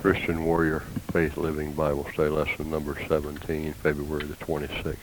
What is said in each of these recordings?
Christian Warrior Faith Living Bible Study Lesson number 17, February the 26th,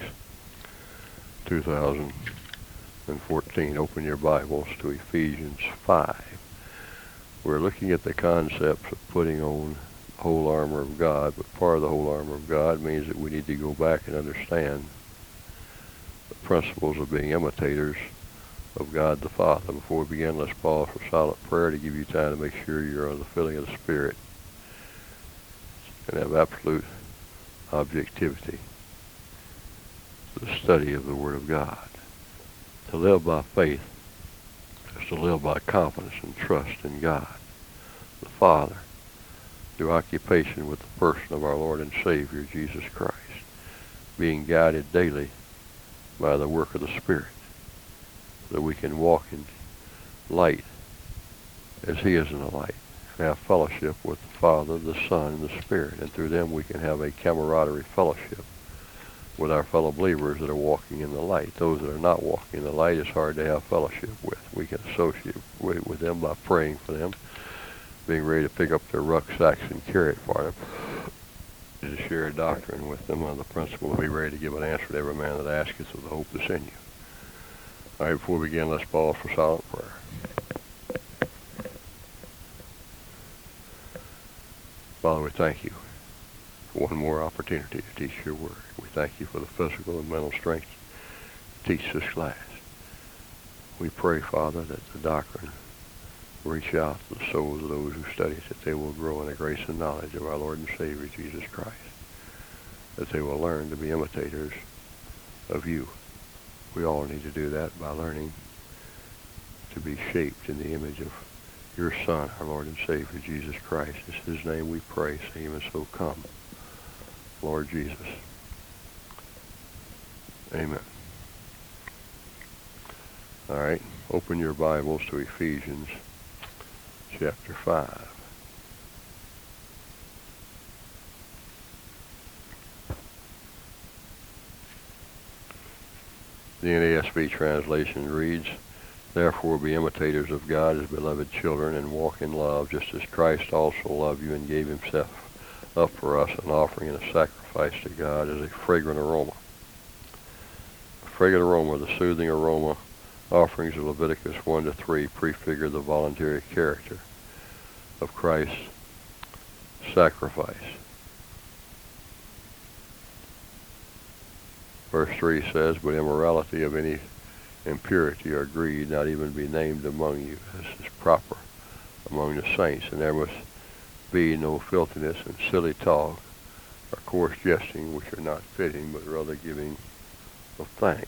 2014. Open your Bibles to Ephesians 5. We're looking at the concepts of putting on the whole armor of God, but part of the whole armor of God means that we need to go back and understand the principles of being imitators of God the Father. Before we begin, let's pause for silent prayer to give you time to make sure you're under the filling of the Spirit and have absolute objectivity to the study of the Word of God. To live by faith is to live by confidence and trust in God the Father through occupation with the person of our Lord and Savior Jesus Christ, being guided daily by the work of the Spirit, so that we can walk in light as He is in the light, and have fellowship with the Father, the Son, and the Spirit, and through them we can have a camaraderie fellowship with our fellow believers that are walking in the light. Those that are not walking in the light is hard to have fellowship with. We can associate with them by praying for them, being ready to pick up their rucksacks and carry it for them, to share a doctrine with them on the principle to be ready to give an answer to every man that asketh with the hope that's in you. All right, before we begin, let's pause for silent prayer. Father, we thank you for one more opportunity to teach your word. We thank you for the physical and mental strength to teach this class. We pray, Father, that the doctrine reach out to the souls of those who study it, that they will grow in the grace and knowledge of our Lord and Savior, Jesus Christ, that they will learn to be imitators of you. We all need to do that by learning to be shaped in the image of your Son, our Lord and Savior, Jesus Christ. In His name we pray, say even so come, Lord Jesus. Amen. All right, open your Bibles to Ephesians chapter 5. The NASB translation reads, "Therefore be imitators of God as beloved children, and walk in love, just as Christ also loved you and gave Himself up for us, an offering and a sacrifice to God as a fragrant aroma." The fragrant aroma, the soothing aroma offerings of Leviticus 1-3 prefigure the voluntary character of Christ's sacrifice. Verse 3 says, "But immorality of any impurity or greed not even be named among you, as is proper among the saints, and there must be no filthiness and silly talk or coarse jesting, which are not fitting, but rather giving of thanks."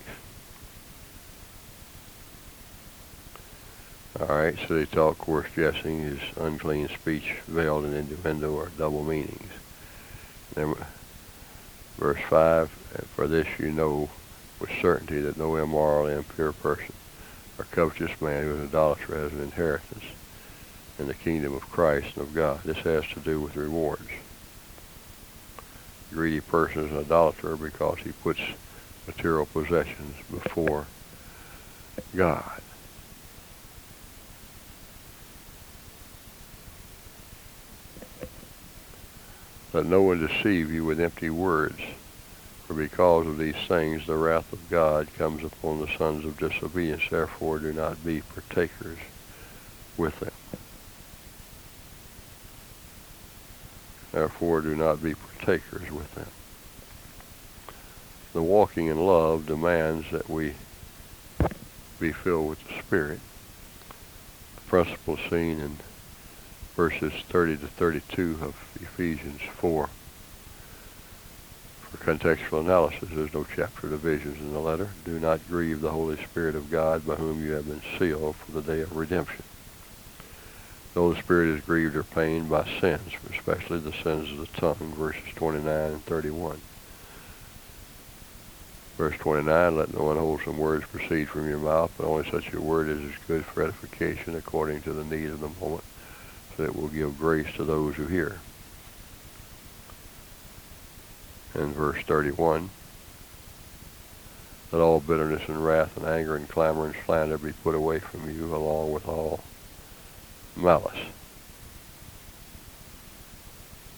Alright, silly talk, coarse jesting is unclean speech veiled in innuendo or double meanings. Then, verse 5, "And for this you know with certainty that no immoral and impure person or covetous man who is an idolater has an inheritance in the kingdom of Christ and of God." This has to do with rewards. A greedy person is an idolater because he puts material possessions before God. "Let no one deceive you with empty words, for because of these things the wrath of God comes upon the sons of disobedience. Therefore do not be partakers with them." Therefore do not be partakers with them. The walking in love demands that we be filled with the Spirit. The principle seen in verses 30-32 of Ephesians 4. For contextual analysis, there's no chapter divisions in the letter. "Do not grieve the Holy Spirit of God, by whom you have been sealed for the day of redemption." Though the Spirit is grieved or pained by sins, especially the sins of the tongue, verses 29 and 31. Verse 29, "Let no unwholesome words proceed from your mouth, but only such a word as is good for edification according to the need of the moment, so that it will give grace to those who hear." And verse 31, "Let all bitterness and wrath and anger and clamor and slander be put away from you, along with all malice."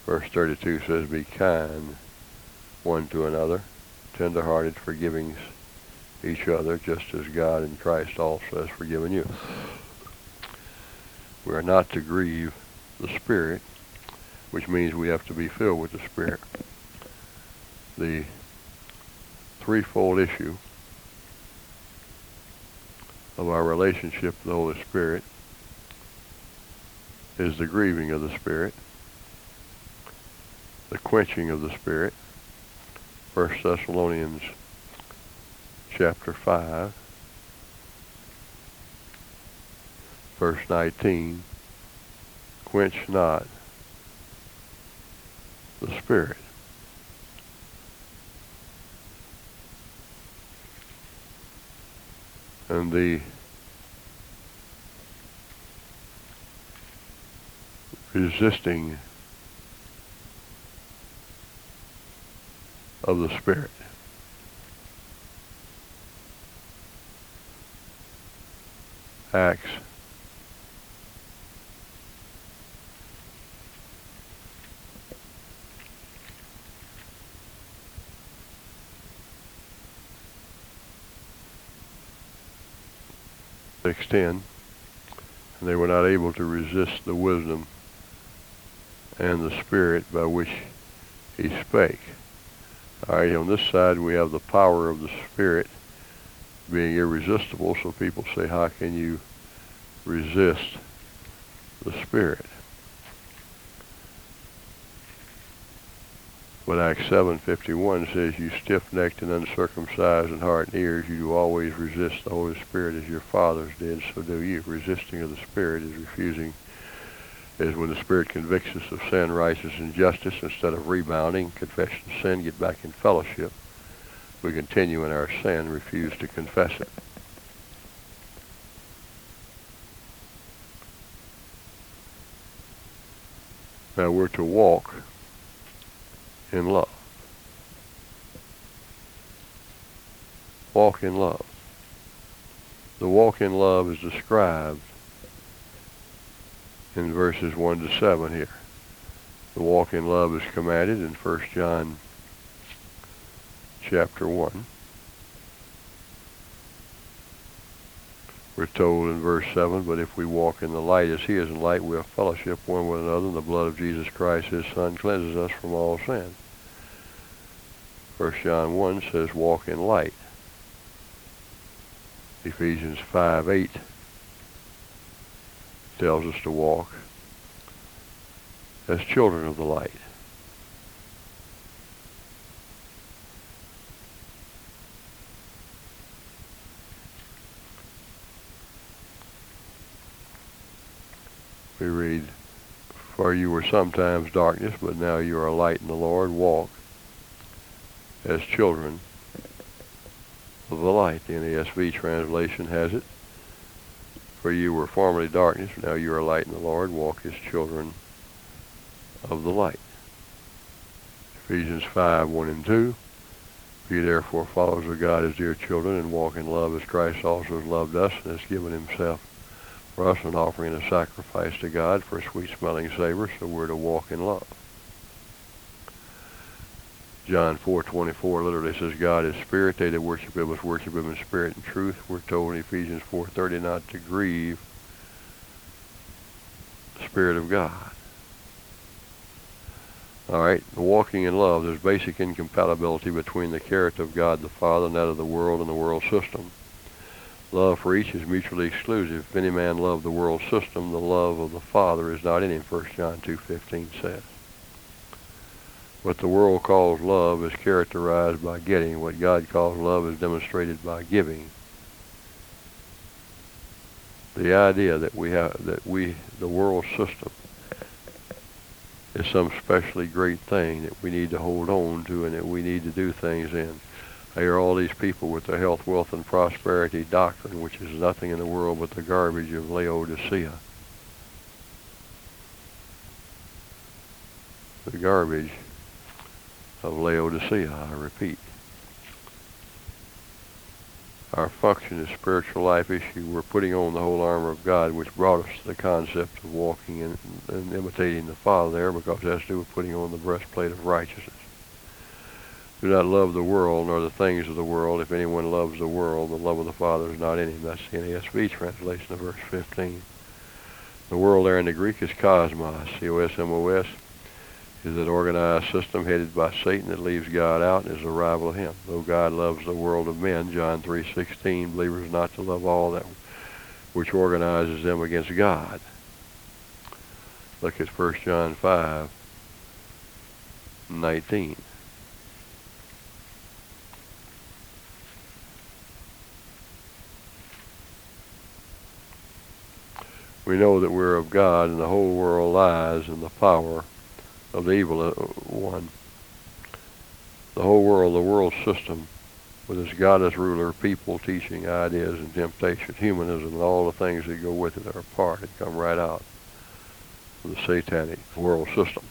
Verse 32 says, be kind one to another, tender-hearted, forgiving each other, just as God in Christ also has forgiven you. We are not to grieve the Spirit, which means we have to be filled with the Spirit. The threefold issue of our relationship with the Holy Spirit is the grieving of the Spirit, the quenching of the Spirit. 1 Thessalonians chapter 5, verse 19, quench not the Spirit. And the resisting of the Spirit. Acts (6:10), and they were not able to resist the wisdom and the Spirit by which he spake. All right, on this side we have the power of the Spirit being irresistible, so people say, how can you resist the Spirit? But Acts 7:51 says, you stiff-necked and uncircumcised in heart and ears, you do always resist the Holy Spirit as your fathers did, so do you. Resisting of the Spirit is refusing, is when the Spirit convicts us of sin, righteousness, and justice. Instead of rebounding, confession of sin, get back in fellowship, we continue in our sin, refuse to confess it. Now we're to walk in love. Walk in love. The walk in love is described in verses 1 to 7 here. The walk in love is commanded in 1 John chapter 1. We're told in verse 7, but if we walk in the light as he is in light, we have fellowship one with another, and the blood of Jesus Christ, his Son, cleanses us from all sin. 1 John 1 says, walk in light. Ephesians 5:8 tells us to walk as children of the light. We read, for you were sometimes darkness, but now you are light in the Lord. Walk as children of the light. The NASV translation has it, for you were formerly darkness, now you are light in the Lord. Walk as children of the light. Ephesians 5:1 and 2. Be therefore followers of God as dear children, and walk in love as Christ also has loved us and has given himself for us, an offering and a sacrifice to God for a sweet-smelling savor. So we're to walk in love. John 4:24 literally says, God is spirit. They that worship him must worship him in spirit and truth. We're told in Ephesians 4:30 not to grieve the Spirit of God. All right, the walking in love, there's basic incompatibility between the character of God the Father and that of the world and the world system. Love for each is mutually exclusive. If any man love the world system, the love of the Father is not in him, 1 John 2:15 says. What the world calls love is characterized by getting. What God calls love is demonstrated by giving. The idea that the world system is some specially great thing that we need to hold on to and that we need to do things in. I hear all these people with the health, wealth, and prosperity doctrine, which is nothing in the world but the garbage of Laodicea. The garbage of Laodicea, I repeat. our function is spiritual life issue. We're putting on the whole armor of God, which brought us to the concept of walking in and imitating the Father there, because it has to do with putting on the breastplate of righteousness. Do not love the world nor the things of the world. If anyone loves the world, the love of the Father is not in him. That's the NASB translation of verse 15. The world there in the Greek is cosmos, C-O-S-M-O-S, is an organized system headed by Satan that leaves God out and is a rival of him. Though God loves the world of men, John 3:16, believers not to love all that which organizes them against God. Look at 1 John 5:19. We know that we're of God, and the whole world lies in the power of the evil one. The whole world, the world system, with its godless ruler, people, teaching, ideas, and temptation, humanism, and all the things that go with it are part and come right out of the satanic world system.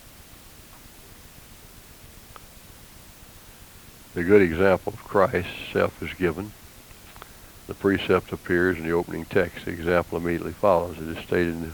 The good example of Christ's self is given. The precept appears in the opening text. The example immediately follows. It is stated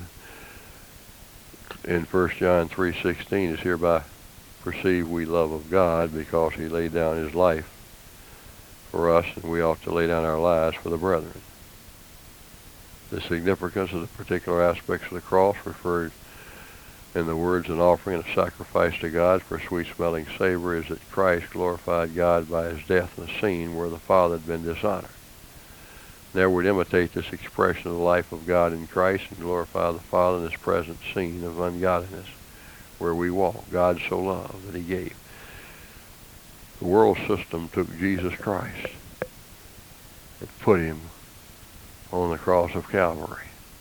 in 1 John 3:16, is hereby perceive we love of God because he laid down his life for us, and we ought to lay down our lives for the brethren. The significance of the particular aspects of the cross referred in the words an offering and a sacrifice to God for a sweet-smelling savor is that Christ glorified God by his death in a scene where the Father had been dishonored. There would imitate this expression of the life of God in Christ and glorify the Father in this present scene of ungodliness where we walk. God so loved that he gave. The world system took Jesus Christ and put him on the cross of Calvary.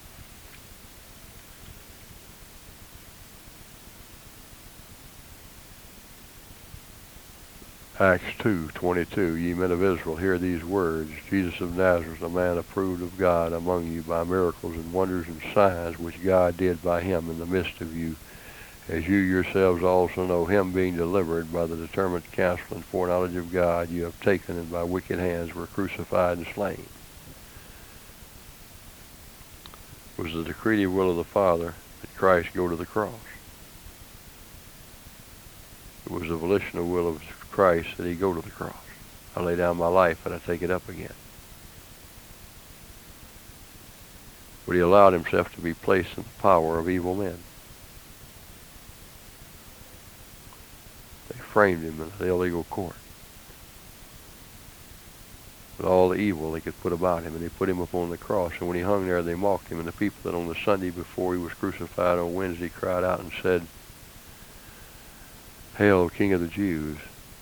Acts 2:22, ye men of Israel, hear these words. Jesus of Nazareth, a man approved of God among you by miracles and wonders and signs which God did by him in the midst of you, as you yourselves also know, him being delivered by the determined counsel and foreknowledge of God, you have taken and by wicked hands were crucified and slain. It was the decretive will of the Father that Christ go to the cross. It was the volitional will of Christ that he go to the cross. I lay down my life and I take it up again. But he allowed himself to be placed in the power of evil men. They framed him in an illegal court with all the evil they could put about him, and they put him up on the cross. And when he hung there, they mocked him. And the people that on the Sunday before he was crucified on Wednesday cried out and said, "Hail, King of the Jews."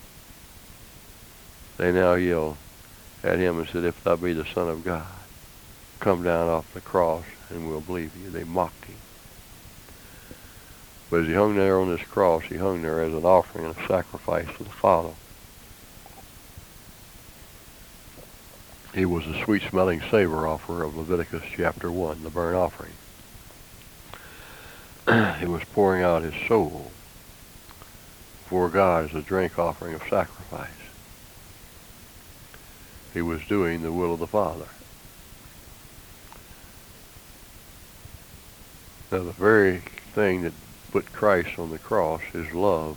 They now yell at him and said, "If thou be the Son of God, come down off the cross and we'll believe you." They mocked him. But as he hung there on this cross, he hung there as an offering and a sacrifice to the Father. He was the sweet-smelling savor offer of Leviticus chapter 1, the burnt offering. He was pouring out his soul before God as a drink offering of sacrifice. He was doing the will of the Father. Now, the very thing that put Christ on the cross is love.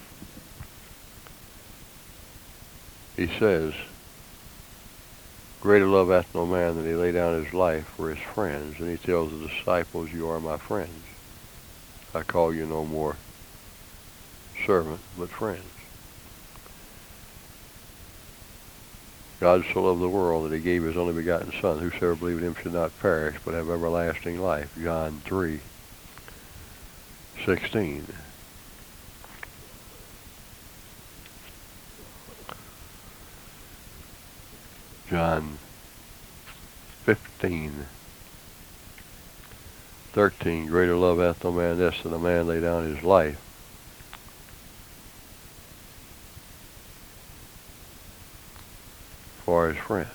He says, greater love hath no man than he lay down his life for his friends. And he tells the disciples, you are my friends. I call you no more servant, but friends. God so loved the world that he gave his only begotten Son. Whosoever believeth in him should not perish, but have everlasting life. John 3:16. John 15:13. Greater love hath no man this than a man lay down his life for his friends.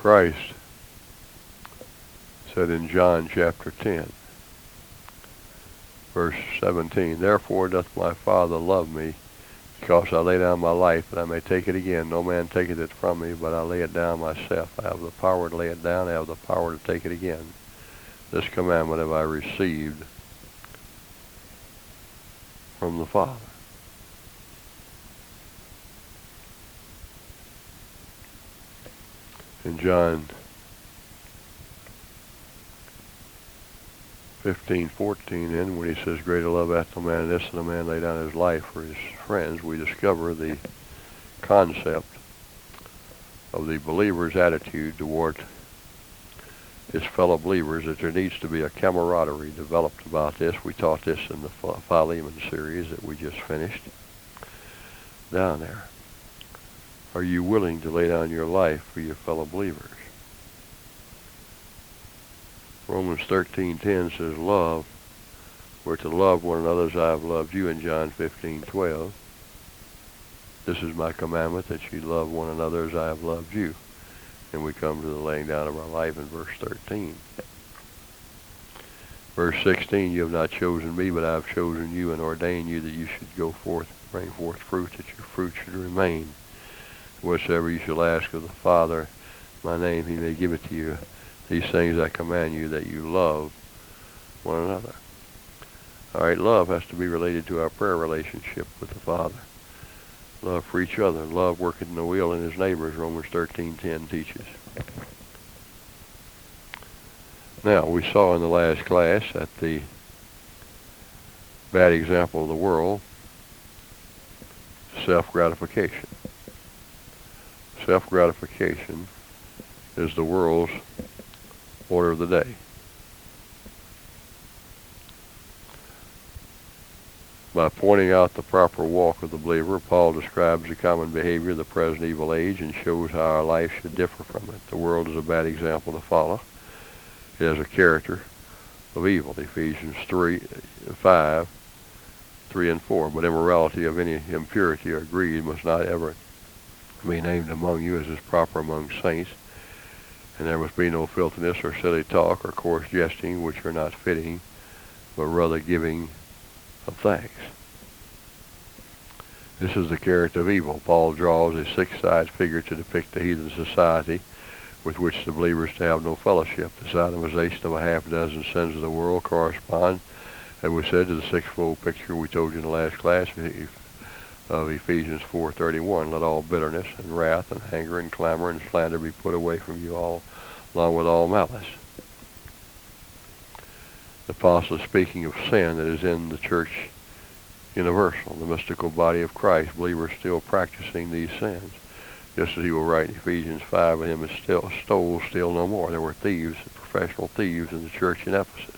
Christ said in John chapter 10, verse 17, "Therefore doth my Father love me, because I lay down my life, that I may take it again. No man taketh it from me, but I lay it down myself. I have the power to lay it down. I have the power to take it again. This commandment have I received from the Father." In John 15:14, and when he says, "Greater love hath no man than this, than a man lay down his life for his friends," we discover the concept of the believer's attitude toward his fellow believers, that there needs to be a camaraderie developed about this. We taught this in the Philemon series that we just finished down there. Are you willing to lay down your life for your fellow believers? Romans 13:10 says, "Love, we're to love one another as I have loved you," in John 15:12. "This is my commandment, that you love one another as I have loved you." And we come to the laying down of our life in verse 13. Verse 16, "You have not chosen me, but I have chosen you and ordained you that you should go forth and bring forth fruit, that your fruit should remain. Whatsoever you shall ask of the Father in my name, he may give it to you. These things I command you, that you love one another." All right, love has to be related to our prayer relationship with the Father. Love for each other. Love working the will in his neighbors, Romans 13:10 teaches. Now, we saw in the last class that the bad example of the world, self-gratification. Self-gratification is the world's order of the day. By pointing out the proper walk of the believer, Paul describes the common behavior of the present evil age and shows how our life should differ from it. The world is a bad example to follow. It has a character of evil, Ephesians 5, 3 and 4. "But immorality of any impurity or greed must not ever be named among you, as is proper among saints. And there must be no filthiness or silly talk or coarse jesting, which are not fitting, but rather giving of thanks." This is the character of evil. Paul draws a six-sided figure to depict the heathen society with which the believer is to have no fellowship. The sodomization of a half-dozen sins of the world correspond, as we said, to the sixfold picture we told you in the last class of Ephesians 4:31. "Let all bitterness and wrath and anger and clamor and slander be put away from you all, along with all malice." The apostle is speaking of sin that is in the church universal, the mystical body of Christ. Believers still practicing these sins. Just as he will write in Ephesians 5, "And him is stole no more." There were thieves, professional thieves in the church in Ephesus.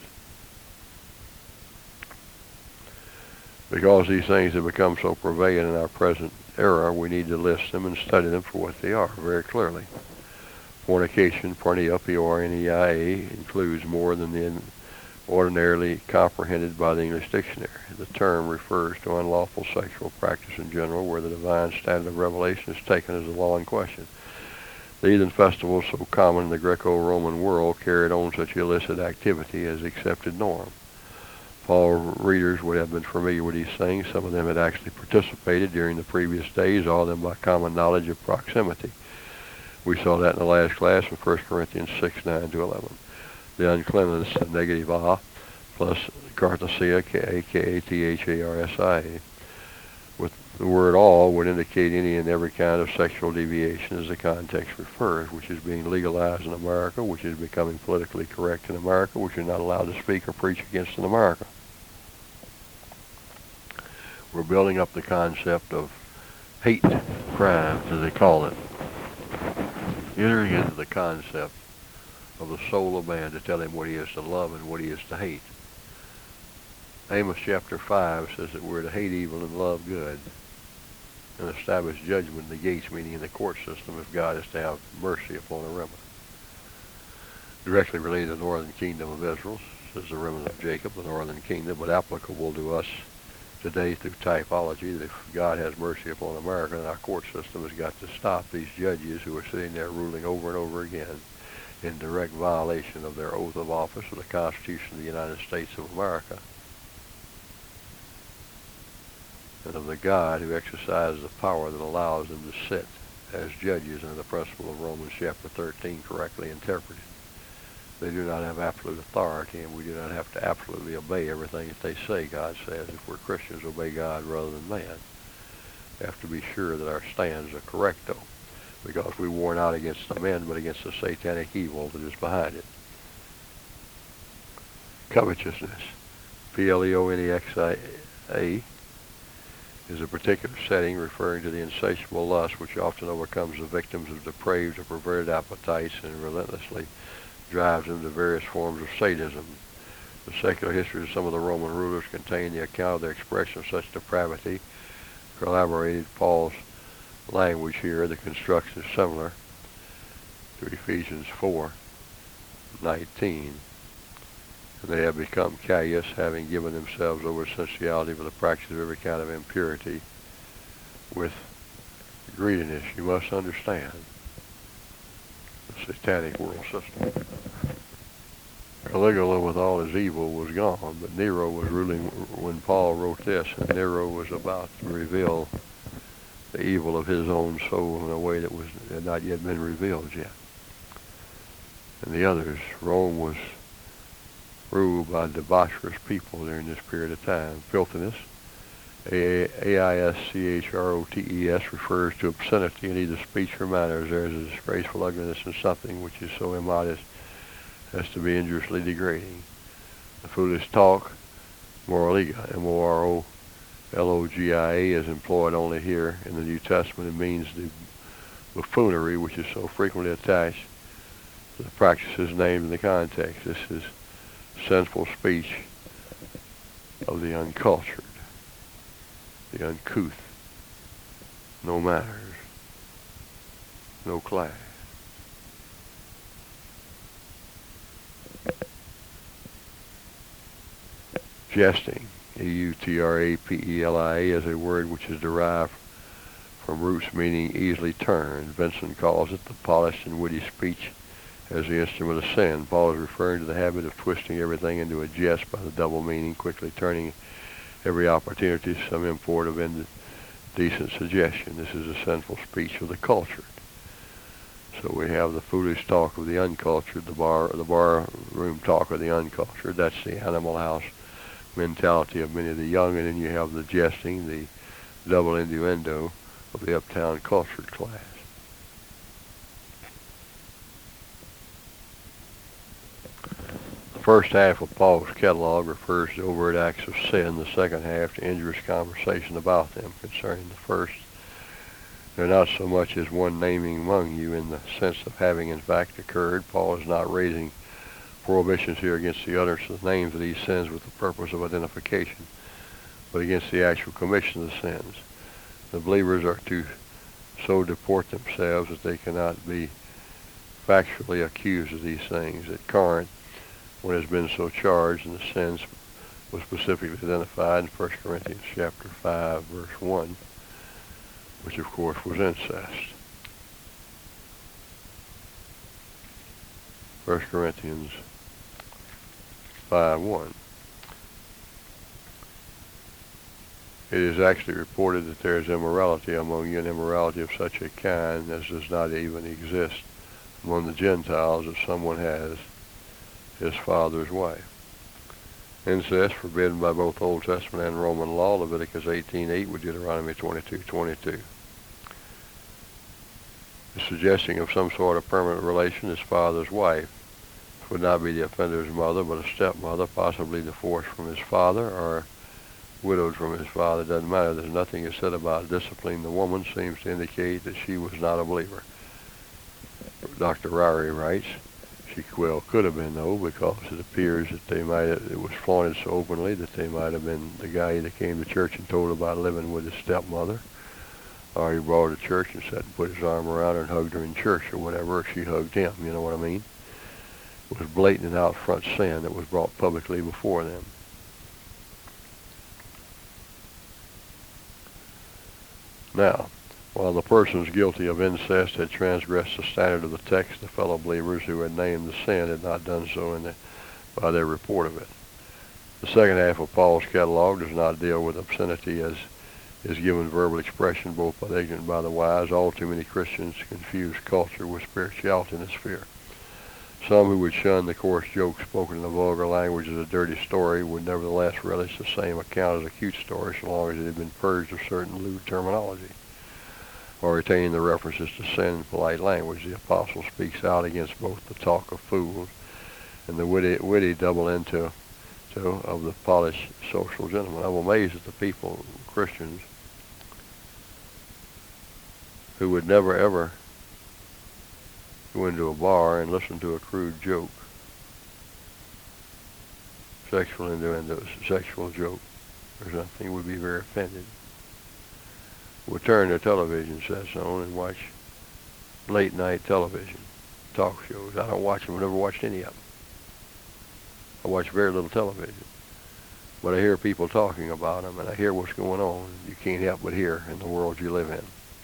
Because these things have become so prevalent in our present era, we need to list them and study them for what they are very clearly. Fornication, porneia, P-O-R-N-E-I-A, includes more than the ordinarily comprehended by the English dictionary. The term refers to unlawful sexual practice in general, where the divine standard of revelation is taken as the law in question. The heathen festivals, so common in the Greco-Roman world, carried on such illicit activity as accepted norm. Paul readers would have been familiar with these things. Some of them had actually participated during the previous days, all of them by common knowledge of proximity. We saw that in the last class in 1 Corinthians 6:9-11. The uncleanness, the negative "a," plus kartasia, K-A-K-A-T-H-A-R-S-I-A. With the word "all" would indicate any and every kind of sexual deviation, as the context refers, which is being legalized in America, which is becoming politically correct in America, which you're not allowed to speak or preach against in America. We're building up the concept of hate crimes, as they call it. Entering into the concept of the soul of man to tell him what he is to love and what he is to hate. Amos chapter 5 says that we're to hate evil and love good, and establish judgment in the gates, meaning in the court system, if God is to have mercy upon a remnant. Directly related to the northern kingdom of Israel, says the remnant of Jacob, the northern kingdom, but applicable to us today through typology that if God has mercy upon America, then our court system has got to stop these judges who are sitting there ruling over and over again in direct violation of their oath of office of the Constitution of the United States of America, and of the God who exercises the power that allows them to sit as judges under the principle of Romans chapter 13 correctly interpreted. They do not have absolute authority, and we do not have to absolutely obey everything that they say. God says if we're Christians, obey God rather than man. We have to be sure that our stands are correct, though, because we warn out against the men, but against the satanic evil that is behind it. Covetousness, P-L-E-O-N-E-X-I-A, is a particular setting referring to the insatiable lust which often overcomes the victims of depraved or perverted appetites and relentlessly drives them to various forms of sadism. The secular history of some of the Roman rulers contain the account of their expression of such depravity. Collaborated Paul's language here. The construction is similar to Ephesians 4:19. And they have become callous, having given themselves over sensuality for the practice of every kind of impurity with greediness. You must understand the satanic world system. Caligula, with all his evil, was gone, but Nero was ruling when Paul wrote this, and Nero was about to reveal the evil of his own soul in a way that had not yet been revealed yet. And the others, Rome was ruled by debaucherous people during this period of time. Filthiness, A-I-S-C-H-R-O-T-E-S, refers to obscenity in either speech or manners. There is a disgraceful ugliness in something which is so immodest as to be injuriously degrading. The foolish talk, moraliga, M-O-R-O-L-O-G-I-A, is employed only here in the New Testament. It means the buffoonery which is so frequently attached to the practices named in the context. This is sinful speech of the uncultured, the uncouth, no manners, no class. Jesting, E-U-T-R-A-P-E-L-I-A, is a word which is derived from roots meaning easily turned. Vincent calls it the polished and witty speech as the instrument of sin. Paul is referring to the habit of twisting everything into a jest by the double meaning, quickly turning every opportunity to some import of indecent suggestion. This is a sinful speech of the cultured. So we have the foolish talk of the uncultured, the bar room talk of the uncultured. That's the Animal House mentality of many of the young, and then you have the jesting, the double innuendo of the uptown cultured class. The first half of Paul's catalog refers to overt acts of sin, the second half to injurious conversation about them. Concerning the first, they're not so much as one naming among you in the sense of having in fact occurred. Paul is not raising prohibitions here against the utterance of the names of these sins with the purpose of identification, but against the actual commission of the sins. The believers are to so deport themselves that they cannot be factually accused of these things. At Corinth, when it has been so charged, and the sins was specifically identified in 1 Corinthians chapter 5, verse 1, which of course was incest. 1 Corinthians 5:1. It is actually reported that there is immorality among you, and immorality of such a kind as does not even exist among the Gentiles, if someone has his father's wife. Incest forbidden by both Old Testament and Roman law, Leviticus 18:8 with Deuteronomy 22:22. The suggesting of some sort of permanent relation is father's wife. This would not be the offender's mother, but a stepmother, possibly divorced from his father or widowed from his father. It doesn't matter. There's nothing is said about disciplining the woman. Seems to indicate that she was not a believer. Dr. Ryrie writes, she well could have been, though, because it appears that it was flaunted so openly that they might have been the guy that came to church and told about living with his stepmother, or he brought her to church and sat and put his arm around her and hugged her in church or whatever, or she hugged him, you know what I mean? It was blatant and out front sin that was brought publicly before them. Now, while the persons guilty of incest had transgressed the standard of the text, the fellow believers who had named the sin had not done so by their report of it. The second half of Paul's catalog does not deal with obscenity as is given verbal expression both by the ignorant and by the wise. All too many Christians confuse culture with spirituality in this sphere. Some who would shun the coarse joke spoken in the vulgar language as a dirty story would nevertheless relish the same account as a cute story so long as it had been purged of certain lewd terminology, or retaining the references to sin in polite language. The apostle speaks out against both the talk of fools and the witty double into of the polished social gentleman. I'm amazed at the people, Christians, who would never ever go into a bar and listen to a crude joke, sexual joke or something, would be very offended. Would turn their television sets on and watch late night television, talk shows. I don't watch them. I've never watched any of them. I watch very little television. But I hear people talking about them, and I hear what's going on. You can't help but hear in the world you live in.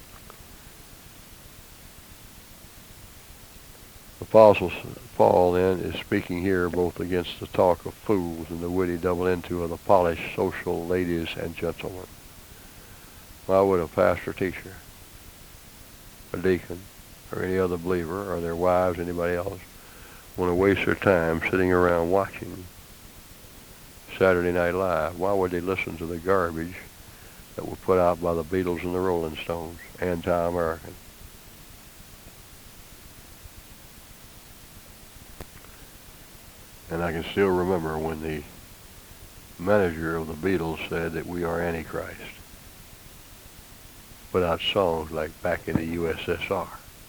Apostle Paul then is speaking here both against the talk of fools and the witty double into of the polished social ladies and gentlemen. Why would a pastor, teacher, a deacon, or any other believer, or their wives, anybody else, want to waste their time sitting around watching Saturday Night Live? Why would they listen to the garbage that was put out by the Beatles and the Rolling Stones, anti-American? And I can still remember when the manager of the Beatles said that we are Antichrist. Put out songs like Back in the USSR.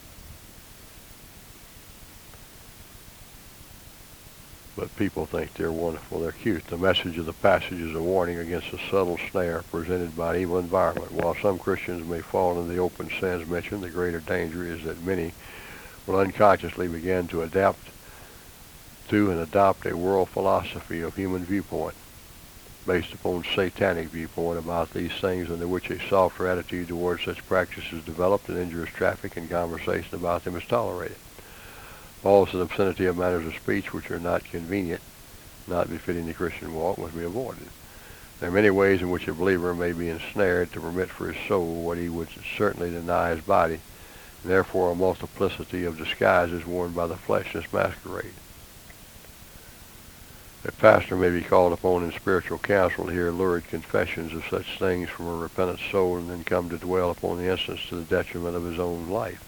But people think they're wonderful, they're cute. The message of the passage is a warning against the subtle snare presented by an evil environment. While some Christians may fall into the open sins mentioned, the greater danger is that many will unconsciously begin to adapt to and adopt a world philosophy of human viewpoint based upon satanic viewpoint about these things, under which a softer attitude towards such practices is developed and injurious traffic and conversation about them is tolerated. Paul says obscenity of matters of speech which are not convenient, not befitting the Christian walk, must be avoided. There are many ways in which a believer may be ensnared to permit for his soul what he would certainly deny his body, and therefore a multiplicity of disguises worn by the flesh in this masquerade. A pastor may be called upon in spiritual counsel to hear lurid confessions of such things from a repentant soul and then come to dwell upon the instance to the detriment of his own life.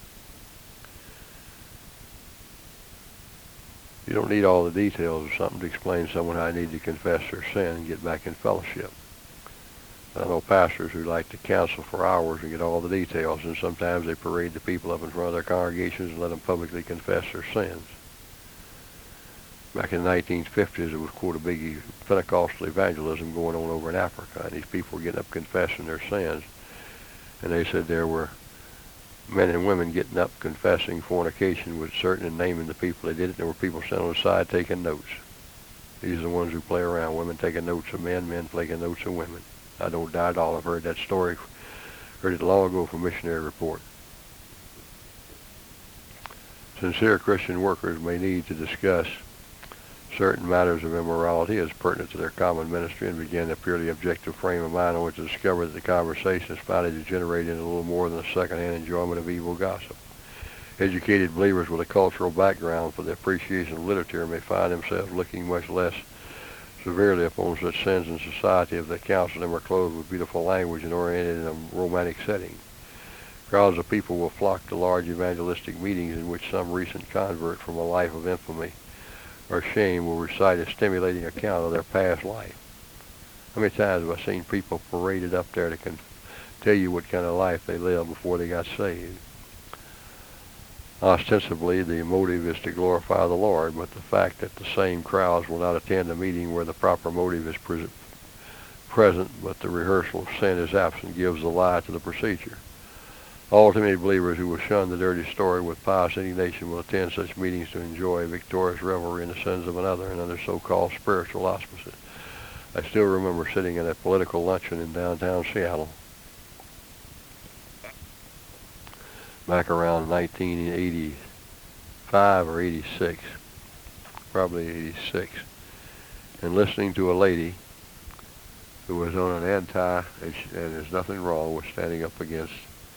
You don't need all the details of something to explain to someone how they need to confess their sin and get back in fellowship. I know pastors who like to counsel for hours and get all the details, and sometimes they parade the people up in front of their congregations and let them publicly confess their sins. Back in the 1950s, there was quite a big Pentecostal evangelism going on over in Africa, and these people were getting up confessing their sins. And they said there were men and women getting up confessing fornication with certain and naming the people that did it. There were people sitting on the side taking notes. These are the ones who play around, women taking notes of men, men taking notes of women. I don't doubt at all. I've heard that story, heard it long ago from Missionary Report. Sincere Christian workers may need to discuss certain matters of immorality as pertinent to their common ministry and begin a purely objective frame of mind on which to discover that the conversation is finally degenerated into a little more than a second-hand enjoyment of evil gossip. Educated believers with a cultural background for the appreciation of literature may find themselves looking much less severely upon such sins in society if they counsel them or clothed with beautiful language and oriented in a romantic setting. Crowds of people will flock to large evangelistic meetings in which some recent convert from a life of infamy or shame will recite a stimulating account of their past life. How many times have I seen people paraded up there to tell you what kind of life they lived before they got saved? Ostensibly, the motive is to glorify the Lord, but the fact that the same crowds will not attend a meeting where the proper motive is present, but the rehearsal of sin is absent, gives the lie to the procedure. All too many believers who will shun the dirty story with pious indignation will attend such meetings to enjoy a victorious revelry in the sins of another and under so-called spiritual auspices. I still remember sitting at a political luncheon in downtown Seattle back around 1985 or 86, probably 86, and listening to a lady who was on an and there's nothing wrong with standing up against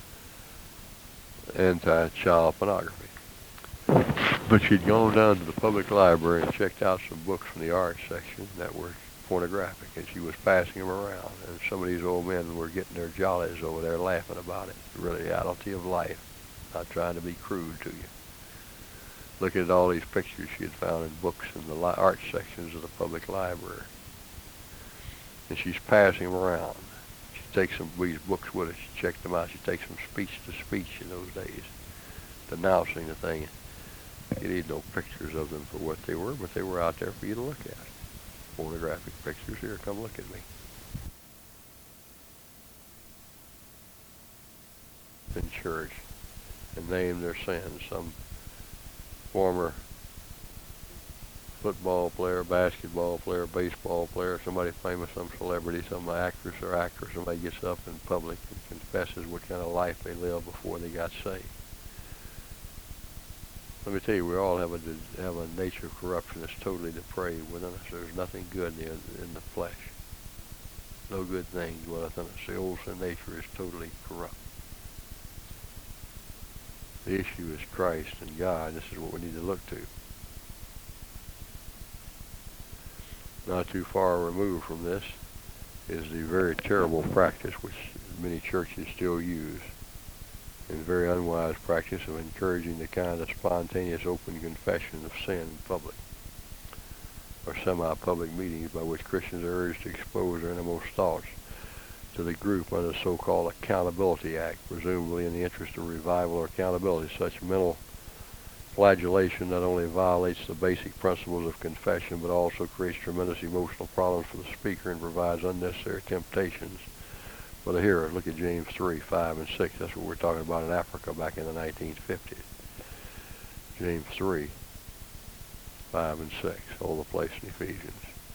anti-child pornography. But she'd gone down to the public library and checked out some books from the art section that were pornographic, and she was passing them around, and some of these old men were getting their jollies over there laughing about it. The reality of life, not trying to be crude to you. Looking at all these pictures she had found in books in the art sections of the public library. And she's passing them around. She takes some of these books with her. She checked them out. She takes them speech to speech in those days, denouncing the thing. You need no pictures of them for what they were, but they were out there for you to look at. Pornographic pictures. Here, come look at me. In church and name their sins. Some former football player, basketball player, baseball player, somebody famous, some celebrity, some actress or actor, somebody gets up in public and confesses what kind of life they lived before they got saved. Let me tell you, we all have a nature of corruption that's totally depraved within us. There's nothing good in the flesh. No good thing dwelleth in us. The old sin nature is totally corrupt. The issue is Christ and God. This is what we need to look to. Not too far removed from this is the very terrible practice which many churches still use, and very unwise practice of encouraging the kind of spontaneous open confession of sin in public, or semi-public meetings by which Christians are urged to expose their innermost thoughts to the group under the so-called Accountability Act, presumably in the interest of revival or accountability. Such mental flagellation not only violates the basic principles of confession, but also creates tremendous emotional problems for the speaker and provides unnecessary temptations for the hearer. Look at James 3, 5, and 6. That's what we're talking about in Africa back in the 1950s. James 3, 5, and 6, all the place in Ephesians.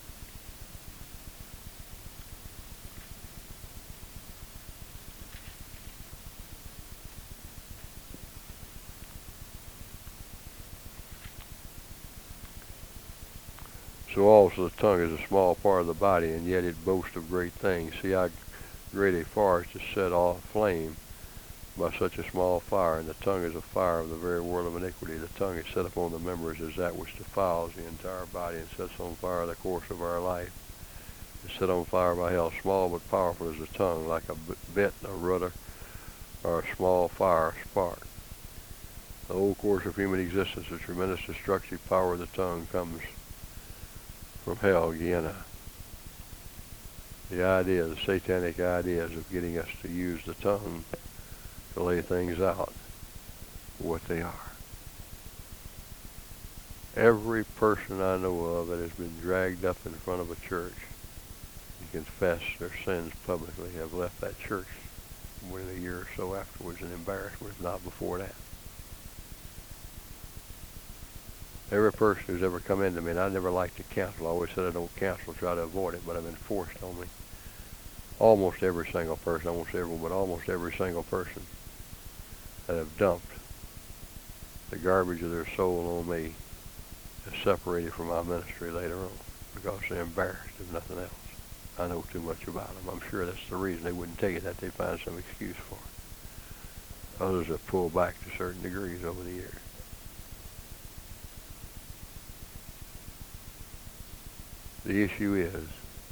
So also the tongue is a small part of the body, and yet it boasts of great things. See how great a forest is set off flame by such a small fire, and the tongue is a fire of the very world of iniquity. The tongue is set upon the members as that which defiles the entire body and sets on fire the course of our life. It's set on fire by hell. Small but powerful is the tongue, like a bit, a rudder, or a small fire spark. The whole course of human existence, the tremendous destructive power of the tongue comes from hell, Gehenna. The satanic ideas of getting us to use the tongue to lay things out for what they are. Every person I know of that has been dragged up in front of a church and confessed their sins publicly have left that church within a year or so afterwards in embarrassment, if not before that. Every person who's ever come into me, and I never liked to counsel. I always said I don't counsel, try to avoid it, but I've been forced on me. Almost every single person, I won't say everyone, but almost every single person that have dumped the garbage of their soul on me is separated from my ministry later on because they're embarrassed, if nothing else. I know too much about them. I'm sure that's the reason they wouldn't take it, that they find some excuse for it. Others have pulled back to certain degrees over the years. The issue is,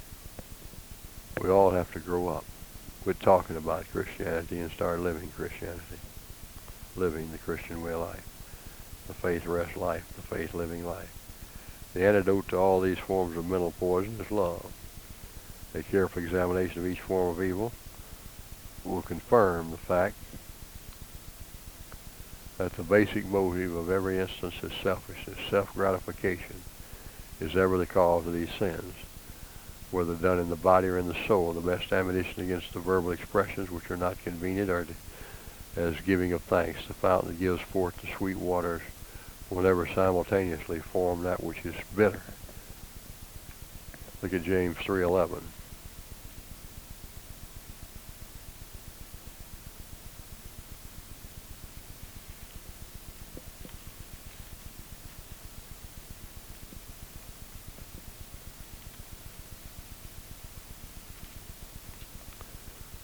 we all have to grow up. Quit talking about Christianity and start living Christianity. Living the Christian way of life. The faith rest life, the faith living life. The antidote to all these forms of mental poison is love. A careful examination of each form of evil will confirm the fact that the basic motive of every instance is selfishness, self-gratification, is ever the cause of these sins, whether done in the body or in the soul. The best ammunition against the verbal expressions which are not convenient are as giving of thanks. The fountain that gives forth the sweet waters will never simultaneously form that which is bitter. Look at James 3:11.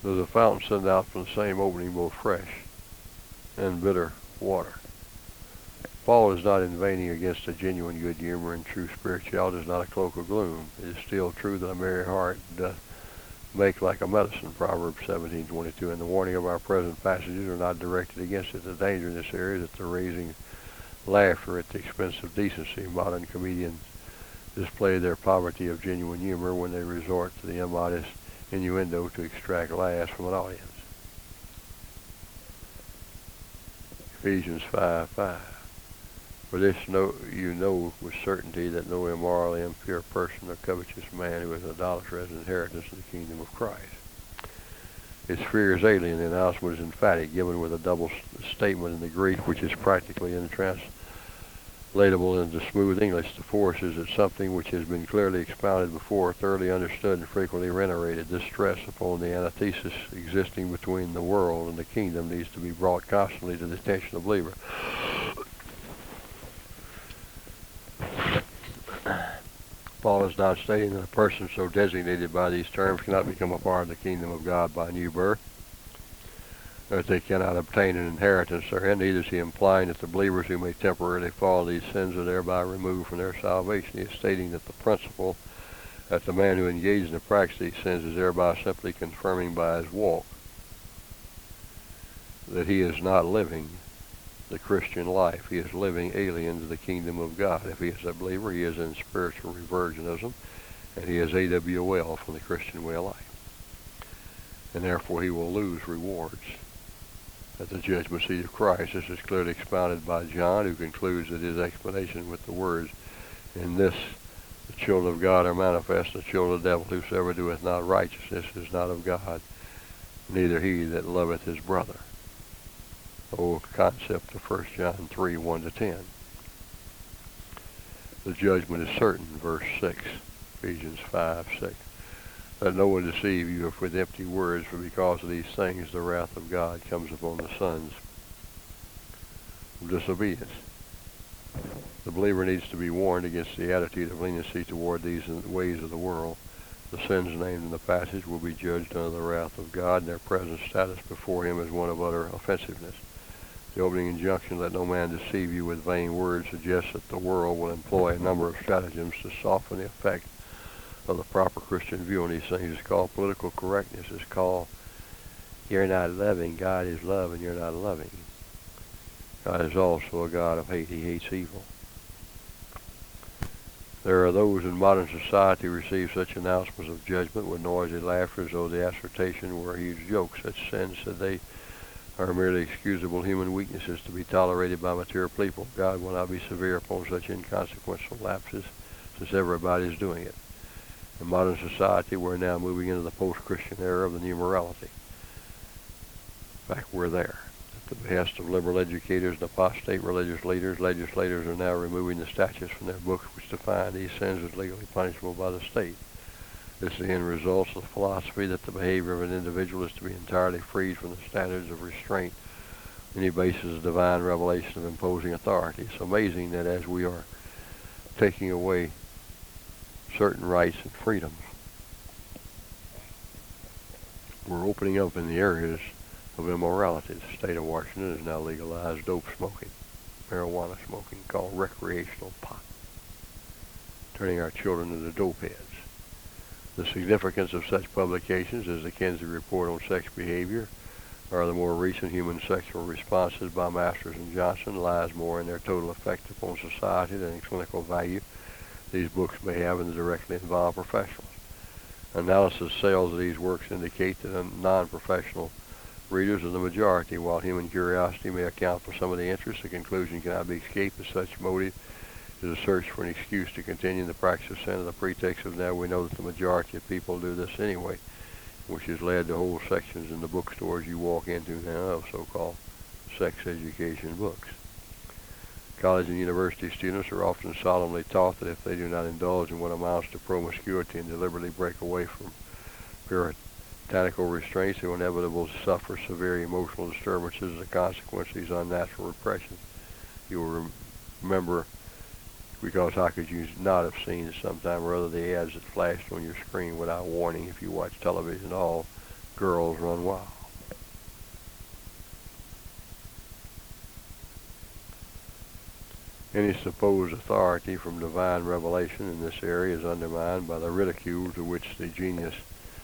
Does a fountain send out from the same opening both fresh and bitter water? Paul is not inveighing against a genuine good humor, and true spirituality is not a cloak of gloom. It is still true that a merry heart doth make like a medicine, Proverbs 17:22, and the warning of our present passages are not directed against it. The danger in this area is that the raising laughter at the expense of decency. Modern comedians display their poverty of genuine humor when they resort to the immodest innuendo to extract laughs from an audience. Ephesians 5:5. For this you know with certainty that no immoral, impure person or covetous man who is idolatrous has inheritance in the kingdom of Christ. Its fear is alien. The announcement is emphatic, given with a double statement in the Greek, which is practically untranslatable into smooth English. The force is that something which has been clearly expounded before, thoroughly understood, and frequently reiterated. This stress upon the antithesis existing between the world and the kingdom needs to be brought constantly to the attention of the believer. Paul is not stating that a person so designated by these terms cannot become a part of the kingdom of God by new birth, or that they cannot obtain an inheritance therein. Neither is he implying that the believers who may temporarily fall into these sins are thereby removed from their salvation. He is stating that the principle that the man who engages in the practice of these sins is thereby simply confirming by his walk that he is not living the Christian life. He is living alien to the kingdom of God. If he is a believer, he is in spiritual reversionism, and he is AWL from the Christian way of life. And therefore he will lose rewards at the judgment seat of Christ. This is clearly expounded by John, who concludes that his explanation with the words, "In this the children of God are manifest, the children of the devil. Whosoever doeth not righteousness is not of God, neither he that loveth his brother." The whole concept of 1 John 3:1-10. The judgment is certain, verse 6, Ephesians 5:6. Let no one deceive you with empty words, for because of these things the wrath of God comes upon the sons of disobedience. The believer needs to be warned against the attitude of leniency toward these ways of the world. The sins named in the passage will be judged under the wrath of God, and their present status before him is one of utter offensiveness. The opening injunction, "Let no man deceive you with vain words," suggests that the world will employ a number of stratagems to soften the effect of the proper Christian view on these things. It's called political correctness. It's called, "You're not loving. God is love, and you're not loving." God is also a God of hate. He hates evil. There are those in modern society who receive such announcements of judgment with noisy laughter as though the assertion were a huge joke. Such sins, said they, are merely excusable human weaknesses to be tolerated by material people. God will not be severe upon such inconsequential lapses, since everybody is doing it. In modern society, we're now moving into the post-Christian era of the new morality. In fact, we're there. At the behest of liberal educators and apostate religious leaders, legislators are now removing the statutes from their books which define these sins as legally punishable by the state. This is the end result of the philosophy that the behavior of an individual is to be entirely freed from the standards of restraint, any basis of divine revelation of imposing authority. It's amazing that as we are taking away certain rights and freedoms, we're opening up in the areas of immorality. The state of Washington has now legalized dope smoking, marijuana smoking, called recreational pot, turning our children into dope heads. The significance of such publications as the Kinsey Report on Sex Behavior or the more recent Human Sexual Responses by Masters and Johnson lies more in their total effect upon society than in clinical value these books may have in the directly involved professionals. Analysis sales of these works indicate that non-professional readers are the majority. While human curiosity may account for some of the interest, the conclusion cannot be escaped as such motive is a search for an excuse to continue the practice of sin under the pretext of now we know that the majority of people do this anyway, which has led to whole sections in the bookstores you walk into now of so-called sex education books. College and university students are often solemnly taught that if they do not indulge in what amounts to promiscuity and deliberately break away from puritanical restraints, they will inevitably suffer severe emotional disturbances as a consequence of these unnatural repressions. You will remember, because how could you not have seen sometime or other the ads that flashed on your screen without warning if you watch television at all, girls run wild. Any supposed authority from divine revelation in this area is undermined by the ridicule to which the Genesis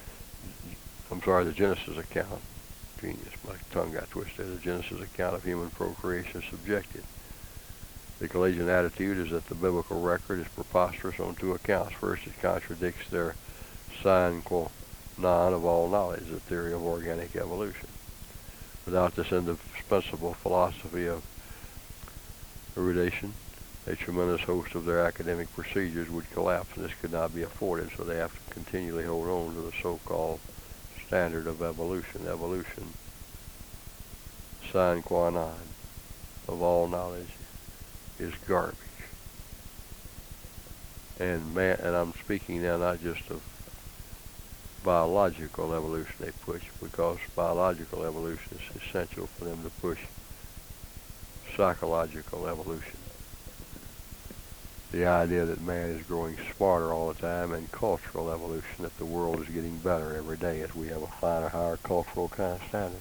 account, my tongue got twisted, the Genesis account of human procreation is subjected. The Galatian attitude is that the biblical record is preposterous on two accounts. First, it contradicts their sine qua non of all knowledge, the theory of organic evolution. Without this indispensable philosophy of erudition, a tremendous host of their academic procedures would collapse, and this could not be afforded, so they have to continually hold on to the so-called standard of evolution. Evolution, sine qua non of all knowledge, is garbage. And I'm speaking now not just of biological evolution they push, because biological evolution is essential for them to push psychological evolution. The idea that man is growing smarter all the time, and cultural evolution, that the world is getting better every day as we have a finer, higher cultural kind of standard.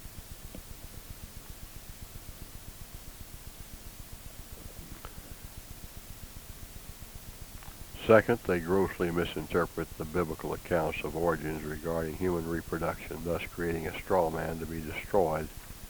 Second, they grossly misinterpret the biblical accounts of origins regarding human reproduction, thus creating a straw man to be destroyed.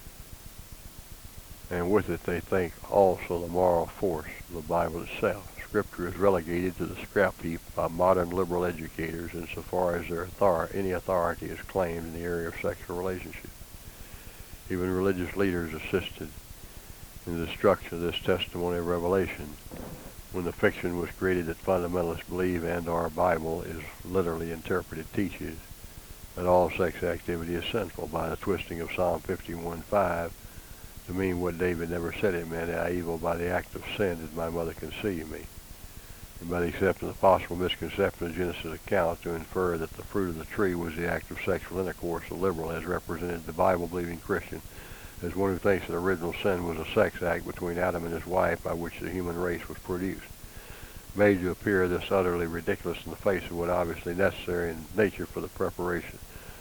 And with it, they think also the moral force of the Bible itself. Scripture is relegated to the scrap heap by modern liberal educators insofar as any authority is claimed in the area of sexual relationships. Even religious leaders assisted in the destruction of this testimony of revelation when the fiction was created that fundamentalists believe and our Bible is literally interpreted teaches that all sex activity is sinful by the twisting of Psalm 51:5 to mean what David never said it meant, evil by the act of sin did my mother conceive me. And by the acceptance of the possible misconception of Genesis account to infer that the fruit of the tree was the act of sexual intercourse, the liberal has represented the Bible-believing Christian as one who thinks that original sin was a sex act between Adam and his wife by which the human race was produced. Made to appear this utterly ridiculous in the face of what obviously necessary in nature for the perpetuation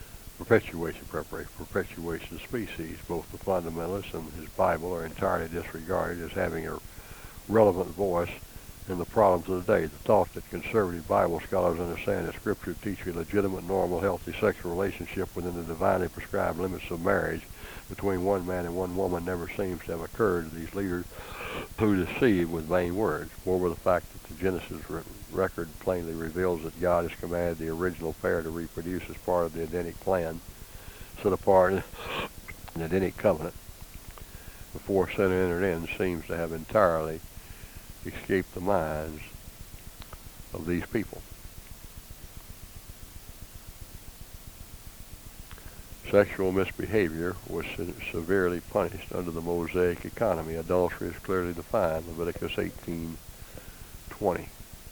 of species. Both the fundamentalists and his Bible are entirely disregarded as having a relevant voice in the problems of the day. The thought that conservative Bible scholars understand that Scripture teaches a legitimate, normal, healthy sexual relationship within the divinely prescribed limits of marriage between one man and one woman never seems to have occurred to these leaders who deceive with vain words. Moreover, the fact that the Genesis record plainly reveals that God has commanded the original pair to reproduce as part of the Edenic plan, set apart in the Edenic covenant before sin entered in, seems to have entirely escaped the minds of these people. Sexual misbehavior was severely punished under the Mosaic economy. Adultery is clearly defined, Leviticus 18:20.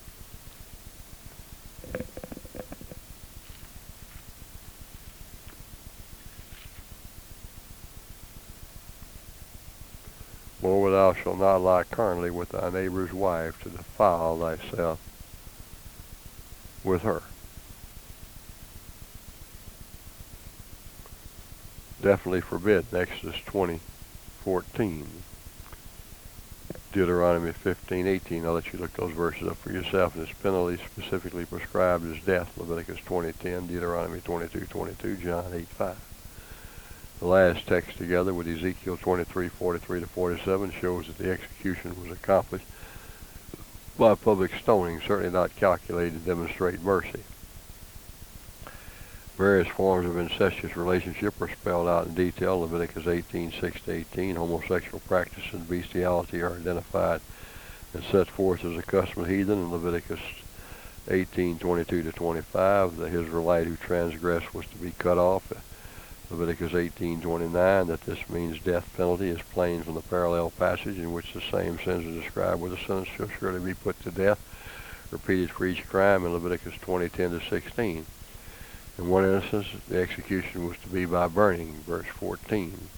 Moreover, thou shalt not lie carnally with thy neighbor's wife to defile thyself with her. Definitely forbidden, Exodus 20:14. Deuteronomy 15:18. I'll let you look those verses up for yourself. And this penalty specifically prescribed as death, Leviticus 20:10, Deuteronomy 22:22, John 8:5. The last text, together with Ezekiel 23:43-47, shows that the execution was accomplished by public stoning, certainly not calculated to demonstrate mercy. Various forms of incestuous relationship are spelled out in detail. Leviticus 18:6-18. Homosexual practice and bestiality are identified and set forth as a custom of heathen in Leviticus 18:22-25. The Israelite who transgressed was to be cut off. Leviticus 18:29. That this means death penalty is plain from the parallel passage in which the same sins are described, where the sentence shall surely be put to death, repeated for each crime in Leviticus 20:10-16. In one instance, the execution was to be by burning, verse 14.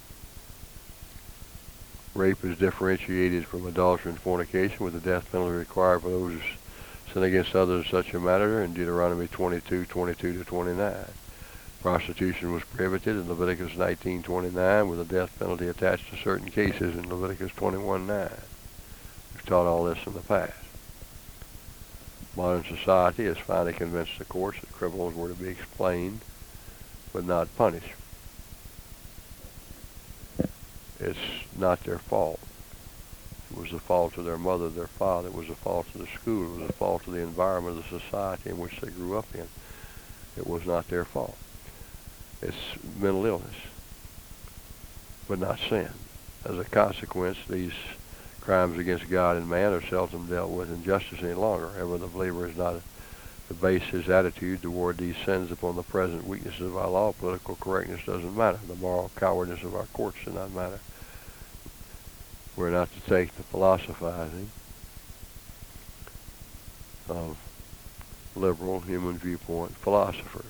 Rape is differentiated from adultery and fornication, with the death penalty required for those who sin against others in such a matter in Deuteronomy 22:22-29. Prostitution was prohibited in Leviticus 19:29, with a death penalty attached to certain cases in Leviticus 21:9. We've taught all this in the past. Modern society has finally convinced the courts that criminals were to be explained but not punished. It's not their fault. It was the fault of their mother, their father. It was the fault of the school. It was the fault of the environment of the society in which they grew up in. It was not their fault. It's mental illness, but not sin. As a consequence, these crimes against God and man are seldom dealt with in justice any longer. However, the believer is not to base his attitude toward these sins upon the present weaknesses of our law. Political correctness doesn't matter. The moral cowardice of our courts does not matter. We're not to take the philosophizing of liberal human viewpoint philosophers.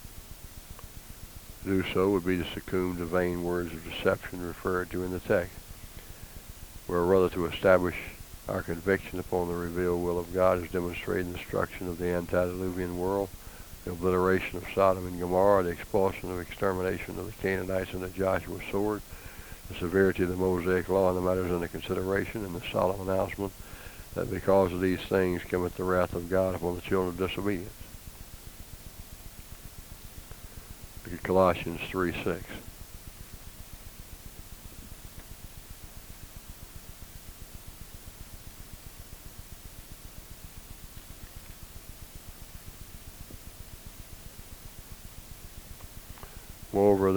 To do so would be to succumb to vain words of deception referred to in the text. We're rather to establish our conviction upon the revealed will of God as demonstrated in the destruction of the antediluvian world, the obliteration of Sodom and Gomorrah, the expulsion of extermination of the Canaanites and the Joshua's sword, the severity of the Mosaic law in the matters under consideration, and the solemn announcement that because of these things cometh the wrath of God upon the children of disobedience. Look at Colossians 3:6. Moreover,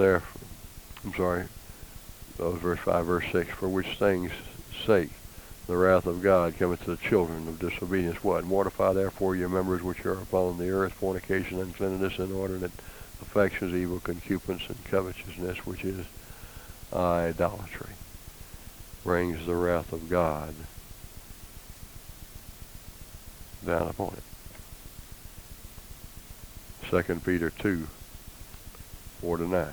verse 5, verse 6, for which things sake the wrath of God cometh to the children of disobedience. What? Mortify therefore your members which are upon the earth, fornication, uncleanness, inordinate affections, evil concupiscence, and covetousness, which is idolatry. Brings the wrath of God down upon it. 2 Peter 2:4-9.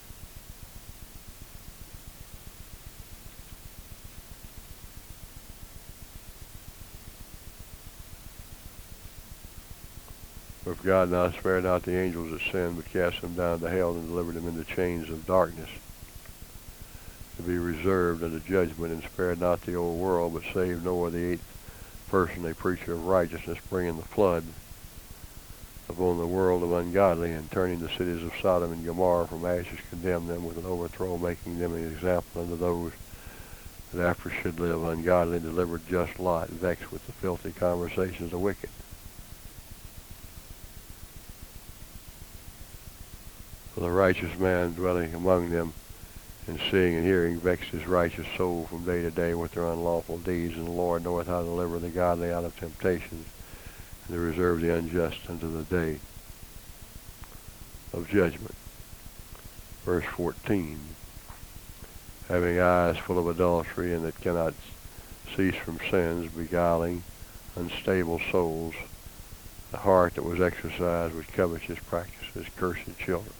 For if God not spared not the angels that sinned, but cast them down to hell and delivered them into chains of darkness, to be reserved unto judgment, and spared not the old world, but saved Noah the eighth person, a preacher of righteousness, bringing the flood upon the world of ungodly, and turning the cities of Sodom and Gomorrah from ashes, condemned them with an overthrow, making them an example unto those that after should live ungodly, delivered just Lot, vexed with the filthy conversations of the wicked. For the righteous man dwelling among them, and seeing and hearing, vexed his righteous soul from day to day with their unlawful deeds. And the Lord knoweth how to deliver the godly out of temptations, and to reserve the unjust unto the day of judgment. Verse 14, having eyes full of adultery, and that cannot cease from sins, beguiling unstable souls, a heart that was exercised with covetous practices, cursed children.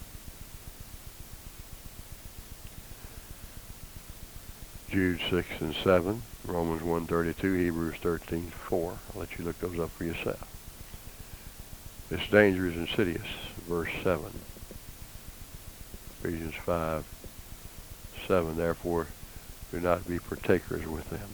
Jude 6 and 7, Romans 1:32, Hebrews 13:4. I'll let you look those up for yourself. This danger is insidious. Verse 7, Ephesians 5:7. Therefore, do not be partakers with them.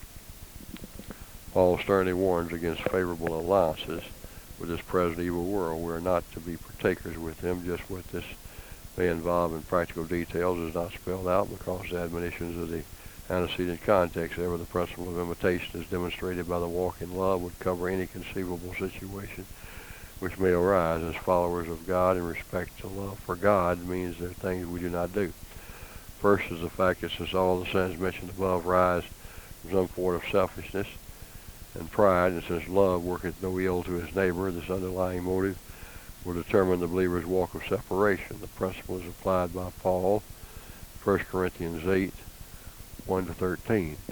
Paul sternly warns against favorable alliances with this present evil world. We are not to be partakers with them. Just what this may involve in practical details is not spelled out, because the admonitions of the antecedent context, ever the principle of imitation as demonstrated by the walk in love, would cover any conceivable situation which may arise as followers of God in respect to love for God. Means there are things we do not do. First is the fact that since all the sins mentioned above rise from some form of selfishness and pride, and since love worketh no ill to his neighbor, this underlying motive will determine the believer's walk of separation. The principle is applied by Paul, 1 Corinthians 8:1-13.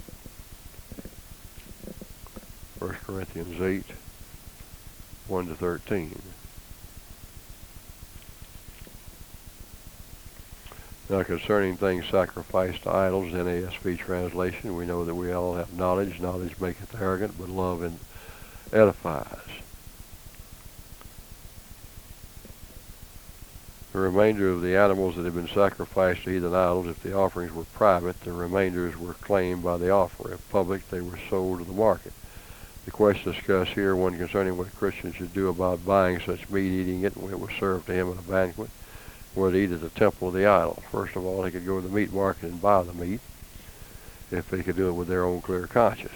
1 Corinthians 8:1-13. Now, concerning things sacrificed to idols, NASB translation, we know that we all have knowledge. Knowledge maketh arrogant, but love edifies. The remainder of the animals that had been sacrificed to heathen idols, if the offerings were private, the remainders were claimed by the offerer. If public, they were sold to the market. The question discussed here, one concerning what Christians should do about buying such meat, eating it when it was served to him at a banquet, or to eat at the temple of the idol. First of all, they could go to the meat market and buy the meat, if they could do it with their own clear conscience.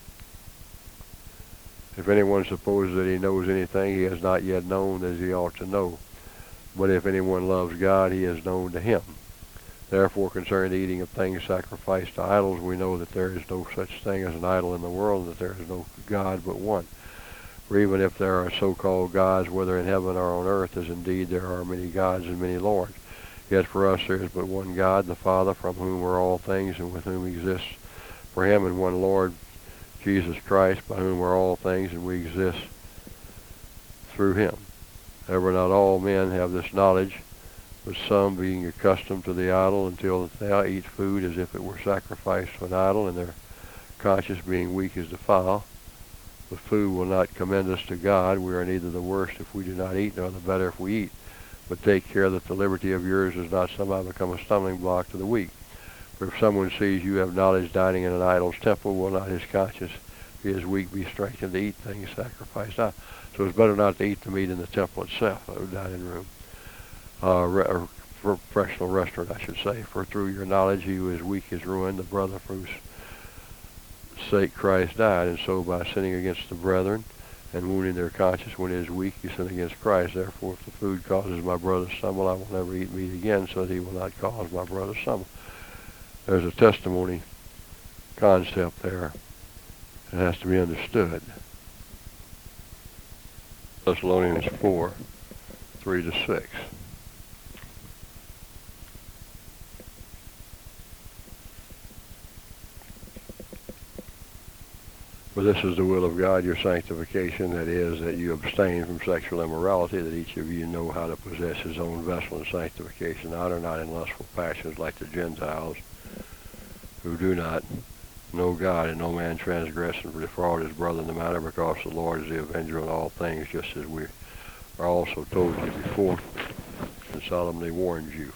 If anyone supposes that he knows anything, he has not yet known as he ought to know. But if anyone loves God, he is known to him. Therefore, concerning the eating of things sacrificed to idols, we know that there is no such thing as an idol in the world, and that there is no God but one. For even if there are so-called gods, whether in heaven or on earth, as indeed there are many gods and many lords, yet for us there is but one God, the Father, from whom are all things, and with whom exists for him, and one Lord, Jesus Christ, by whom are all things, and we exist through him. However, not all men have this knowledge, but some, being accustomed to the idol until they eat food as if it were sacrificed to an idol, and their conscience being weak is defiled. The food will not commend us to God. We are neither the worse if we do not eat, nor the better if we eat. But take care that the liberty of yours does not somehow become a stumbling block to the weak. For if someone sees you have knowledge dining in an idol's temple, will not his conscience be as weak be strengthened to eat things sacrificed out? So it's better not to eat the meat in the temple itself, or dining room, or professional restaurant, I should say. For through your knowledge he who is weak is ruined, the brother for whose sake Christ died. And so by sinning against the brethren and wounding their conscience when it is weak, you sin against Christ. Therefore, if the food causes my brother to stumble, I will never eat meat again, so that he will not cause my brother to stumble. There's a testimony concept there. It has to be understood. Thessalonians 4, 3-6. For this is the will of God, your sanctification, that is, that you abstain from sexual immorality, that each of you know how to possess his own vessel in sanctification, honor not in lustful passions like the Gentiles, who do not know God, and no man transgress and defraud his brother in the matter, because the Lord is the avenger on all things, just as we are also told you before, and solemnly warned you.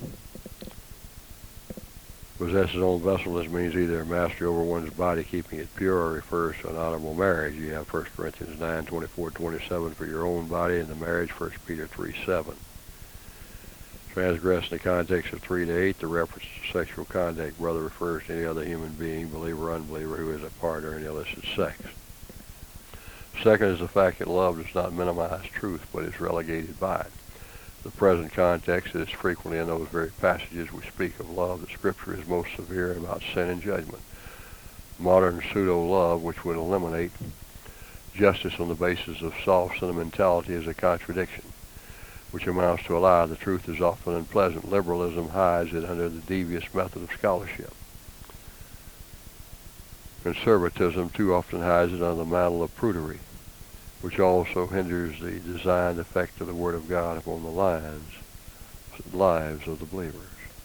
Possess his own vessel, this means either mastery over one's body, keeping it pure, or refers to an honorable marriage. You have 1 Corinthians 9, 24-27 for your own body, and the marriage, 1 Peter 3:7. Transgress in the context of 3-8, the reference to sexual contact. Brother refers to any other human being, believer or unbeliever, who is a partner in illicit sex. Second is the fact that love does not minimize truth, but is relegated by it. The present context is frequently in those very passages we speak of love that Scripture is most severe about sin and judgment. Modern pseudo-love, which would eliminate justice on the basis of soft sentimentality, is a contradiction, which amounts to a lie. The truth is often unpleasant. Liberalism hides it under the devious method of scholarship. Conservatism too often hides it under the mantle of prudery, which also hinders the designed effect of the Word of God upon the lives of the believers.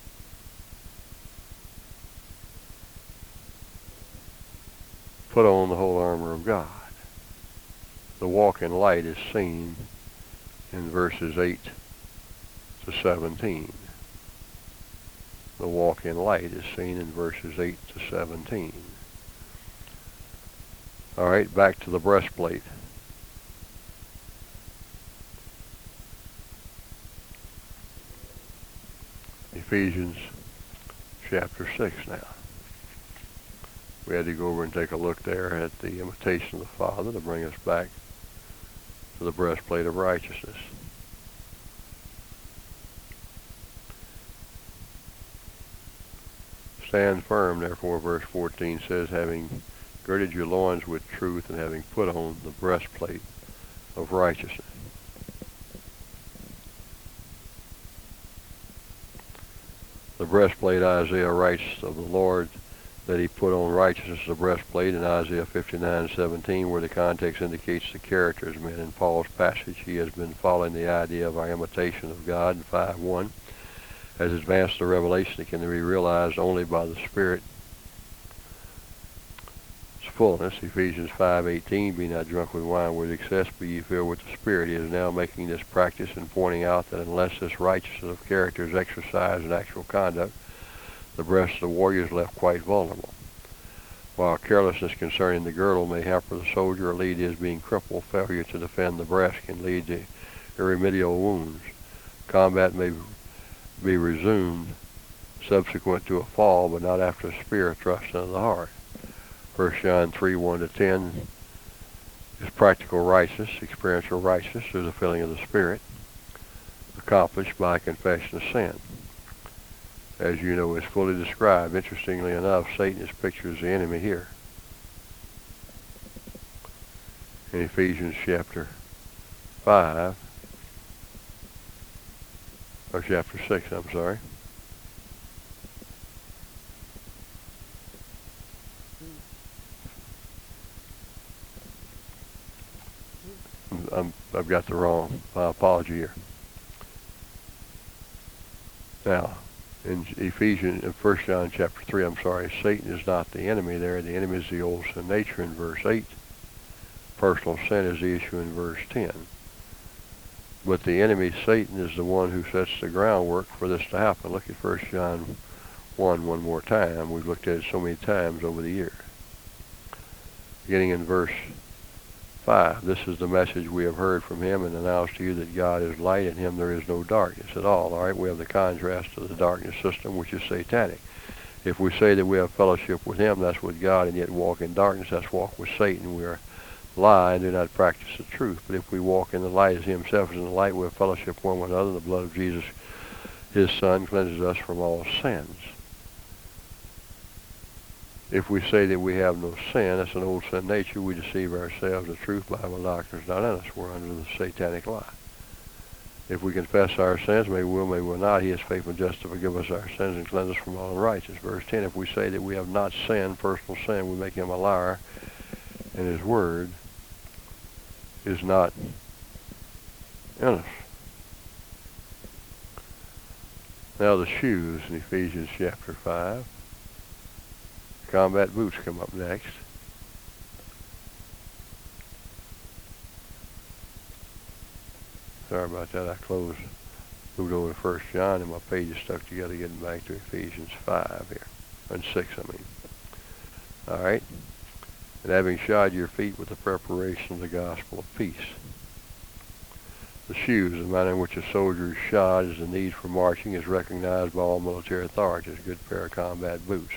Put on the whole armor of God. The walk in light is seen in verses 8-17. The walk in light is seen in verses 8-17. All right, back to the breastplate. Ephesians chapter 6 now. We had to go over and take a look there at the imitation of the Father to bring us back to the breastplate of righteousness. Stand firm, therefore, verse 14 says, having girded your loins with truth, and having put on the breastplate of righteousness. The breastplate, Isaiah writes of the Lord that he put on righteousness as a breastplate in Isaiah 59:17, where the context indicates the character as men. In Paul's passage, he has been following the idea of our imitation of God in 5:1. Has advanced the revelation that can be realized only by the Spirit's fullness. Ephesians 5:18, be not drunk with wine with excess, but ye filled with the Spirit. He is now making this practice and pointing out that unless this righteousness of character is exercised in actual conduct, the breast of the warrior is left quite vulnerable. While carelessness concerning the girdle may hamper the soldier or lead to his being crippled, failure to defend the breast can lead to irremediable wounds. Combat may be resumed subsequent to a fall, but not after a spear thrust into the heart. 1 John 3:1-10 is practical righteousness, experiential righteousness through the filling of the Spirit, accomplished by confession of sin. As you know, is fully described. Interestingly enough, Satan is pictured as the enemy here. In Ephesians chapter 5, or chapter 6, I'm sorry. I've got the wrong apology here. Now, in 1 John chapter 3, I'm sorry, Satan is not the enemy there. The enemy is the old sin nature in verse 8. Personal sin is the issue in verse 10. But the enemy, Satan, is the one who sets the groundwork for this to happen. Look at 1 John 1 one more time. We've looked at it so many times over the years. Beginning in verse 5, this is the message we have heard from him and announced to you, that God is light, in him there is no darkness at all. All right, we have the contrast to the darkness system, which is satanic. If we say that we have fellowship with him, that's with God, and yet walk in darkness, that's walk with Satan. We are lie and do not practice the truth. But if we walk in the light as he himself is in the light, we have fellowship one with another. The blood of Jesus, his Son, cleanses us from all sins. If we say that we have no sin, that's an old sin nature, we deceive ourselves. The truth, Bible doctrine, is not in us. We're under the satanic lie. If we confess our sins, may we will, may we will not, he is faithful and just to forgive us our sins and cleanse us from all unrighteousness. Verse 10, if we say that we have not sinned, personal sin, we make him a liar, and his word is not in us. Now the shoes in Ephesians chapter 5. Combat boots come up next. Sorry about that. I moved over to 1 John and my page is stuck together getting back to Ephesians 5 here. And 6, I mean. All right. And having shod your feet with the preparation of the gospel of peace. The shoes, the manner in which a soldier is shod, is the need for marching, is recognized by all military authorities. A good pair of combat boots.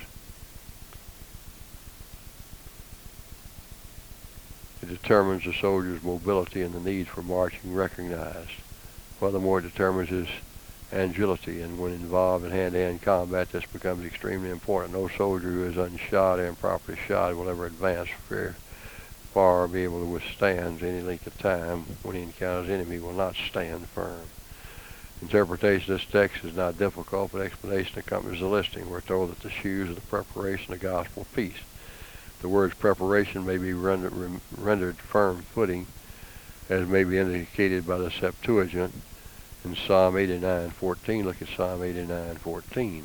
It determines the soldier's mobility and the need for marching recognized. Furthermore, it determines his agility, and when involved in hand-to-hand combat, this becomes extremely important. No soldier who is unshod or improperly shod will ever advance very far or be able to withstand any length of time. When he encounters an enemy, he will not stand firm. Interpretation of this text is not difficult, but explanation accompanies the listing. We're told that the shoes are the preparation of the gospel of peace. The word's preparation may be rendered firm footing, as may be indicated by the Septuagint in Psalm 89:14. Look at Psalm 89:14.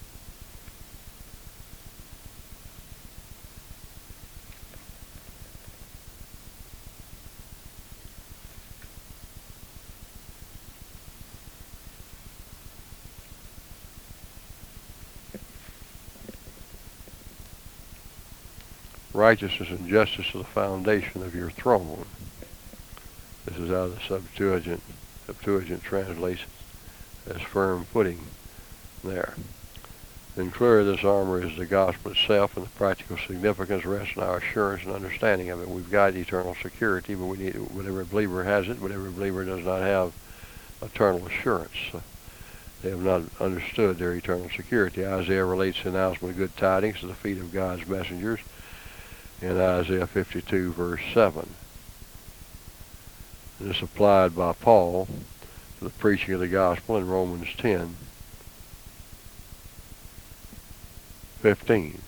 Righteousness and justice are the foundation of your throne. This is out of the Septuagint. Septuagint translates as firm footing there. Then clearly this armor is the gospel itself, and the practical significance rests in our assurance and understanding of it. We've got eternal security, but we need, but every believer has it, but every believer does not have eternal assurance. They have not understood their eternal security. Isaiah relates the announcement of good tidings to the feet of God's messengers in Isaiah 52 verse 7. And it's applied by Paul to the preaching of the gospel in Romans 10:15.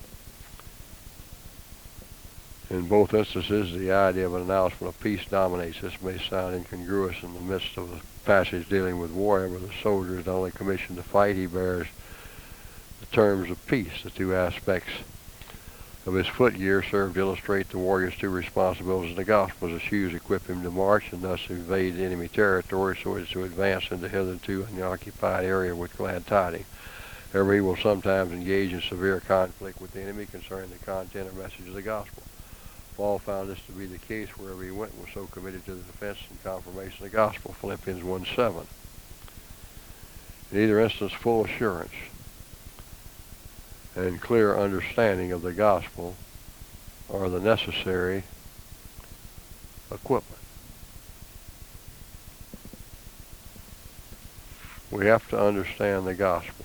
In both instances, the idea of an announcement of peace dominates. This may sound incongruous in the midst of a passage dealing with war, where the soldier is not only commissioned to fight, he bears the terms of peace. The two aspects of his footgear served to illustrate the warrior's two responsibilities in the gospel. The shoes equip him to march and thus invade enemy territory so as to advance into hitherto unoccupied area with glad tidings. However, he will sometimes engage in severe conflict with the enemy concerning the content or message of the gospel. Paul found this to be the case wherever he went and was so committed to the defense and confirmation of the gospel. Philippians 1:7. In either instance, full assurance and clear understanding of the gospel are the necessary equipment. We have to understand the gospel.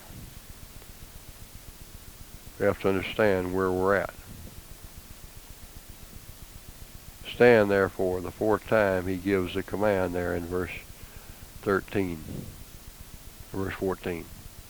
We have to understand where we're at. Stand therefore, the fourth time he gives the command there in verse 13, verse 14.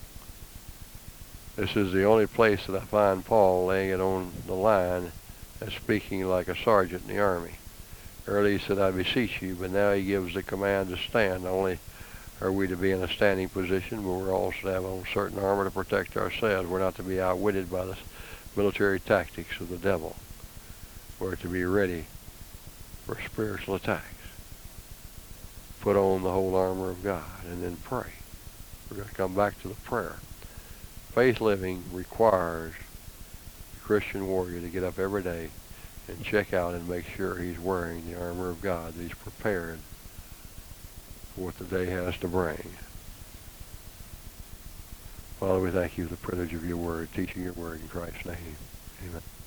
This is the only place that I find Paul laying it on the line and speaking like a sergeant in the army. Earlier he said, I beseech you, but now he gives the command to stand. Not only are we to be in a standing position, but we're also to have on certain armor to protect ourselves. We're not to be outwitted by the military tactics of the devil. We're to be ready for spiritual attacks. Put on the whole armor of God and then pray. We're going to come back to the prayer. Faith living requires the Christian warrior to get up every day and check out and make sure he's wearing the armor of God, that he's prepared for what the day has to bring. Father, we thank you for the privilege of your word, teaching your word in Christ's name. Amen.